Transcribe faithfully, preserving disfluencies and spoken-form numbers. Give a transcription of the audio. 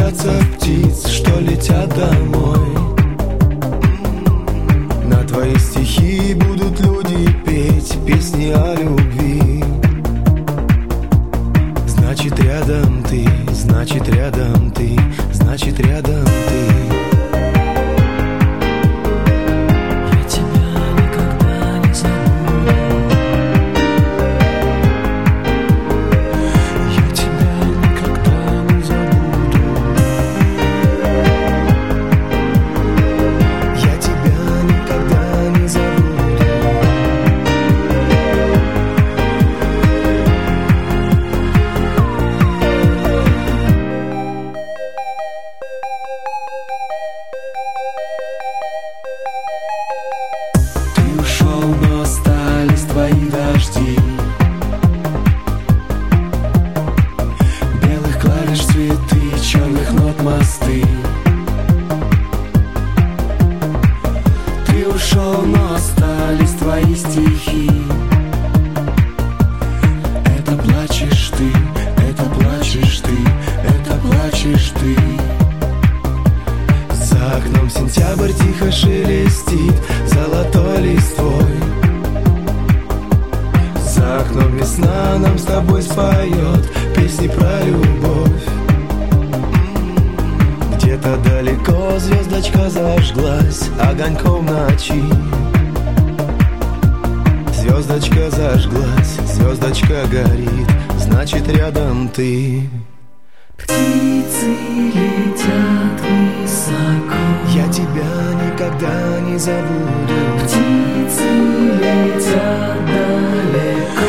боятся птиц, что летят домой. На твои стихи будут люди петь песни о любви. Значит, рядом ты, значит, рядом ты, значит, рядом ты. Но остались твои дожди, белых клавиш цветы, черных нот мосты. Ты ушел, но остались твои стихи. Это плачешь ты, это плачешь ты, это плачешь ты. За окном сентябрь тихо шелестит золотой листвой. За окном весна нам с тобой споет песни про любовь. Где-то далеко звездочка зажглась огоньком ночи. Звездочка зажглась, звездочка горит, значит, рядом ты. Птицы летят высоко, я тебя никогда не забуду. Птицы летят далеко,